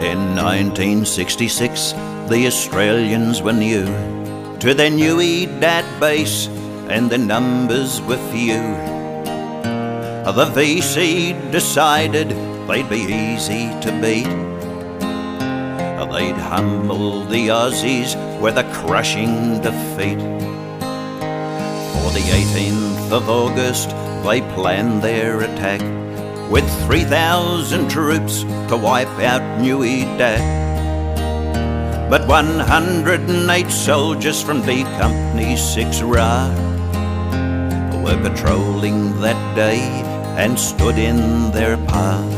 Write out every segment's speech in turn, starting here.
In 1966, the Australians were new to their new EDAT base, and their numbers were few. The VC decided they'd be easy to beat. They'd humble the Aussies with a crushing defeat. For the 18th of August, they planned their attack with 3,000 troops to wipe out New EDAT. But 108 soldiers from B Company 6 Ra were patrolling that day and stood in their path.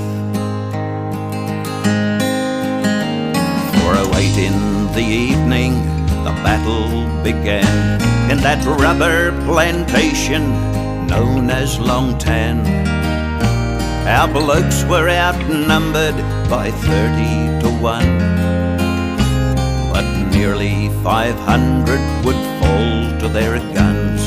4:08 in the evening, the battle began in that rubber plantation known as Long Tan. Our blokes were outnumbered by 30 to 1, but nearly 500 would fall to their guns.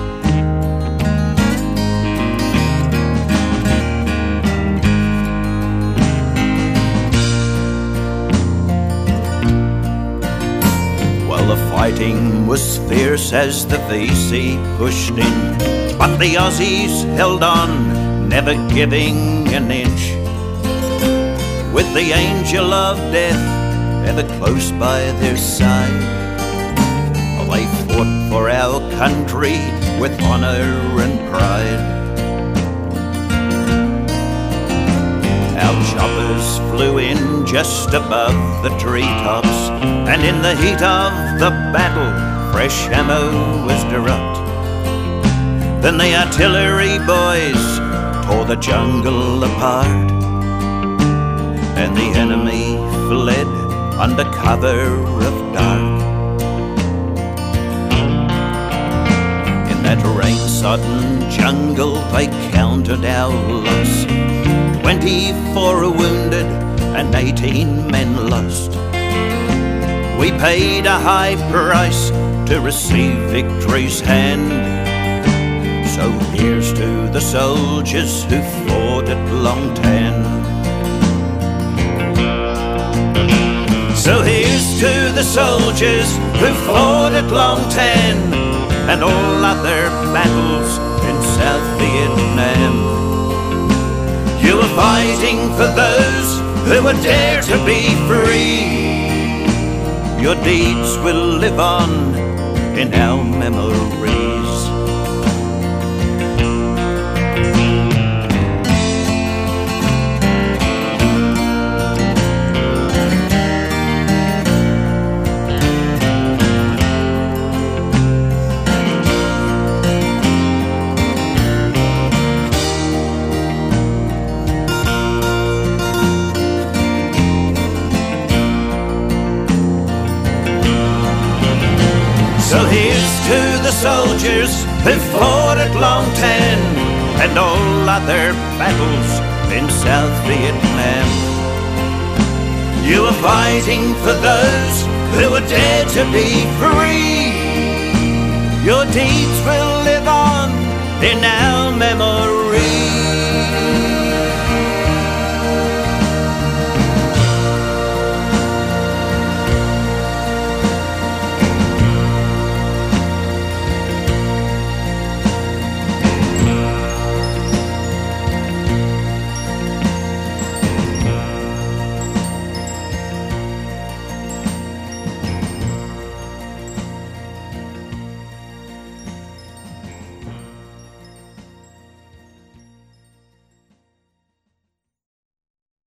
Well, the fighting was fierce as the VC pushed in, but the Aussies held on, never giving an inch, with the angel of death ever close by their side. They fought for our country with honor and pride. Our choppers flew in just above the treetops, and in the heat of the battle, fresh ammo was dropped. Then the artillery boys tore the jungle apart, and the enemy fled under cover of dark. In that rain-sodden jungle they counted our loss, 24 wounded and 18 men lost. We paid a high price to receive victory's hand, so here's to the soldiers who fought at Long Tan. So here's to the soldiers who fought at Long Tan and all other battles in South Vietnam. You were fighting for those who would dare to be free. Your deeds will live on in our memories. So here's to the soldiers who fought at Long Tan and all other battles in South Vietnam. You were fighting for those who would dare to be free. Your deeds will live on in our memory.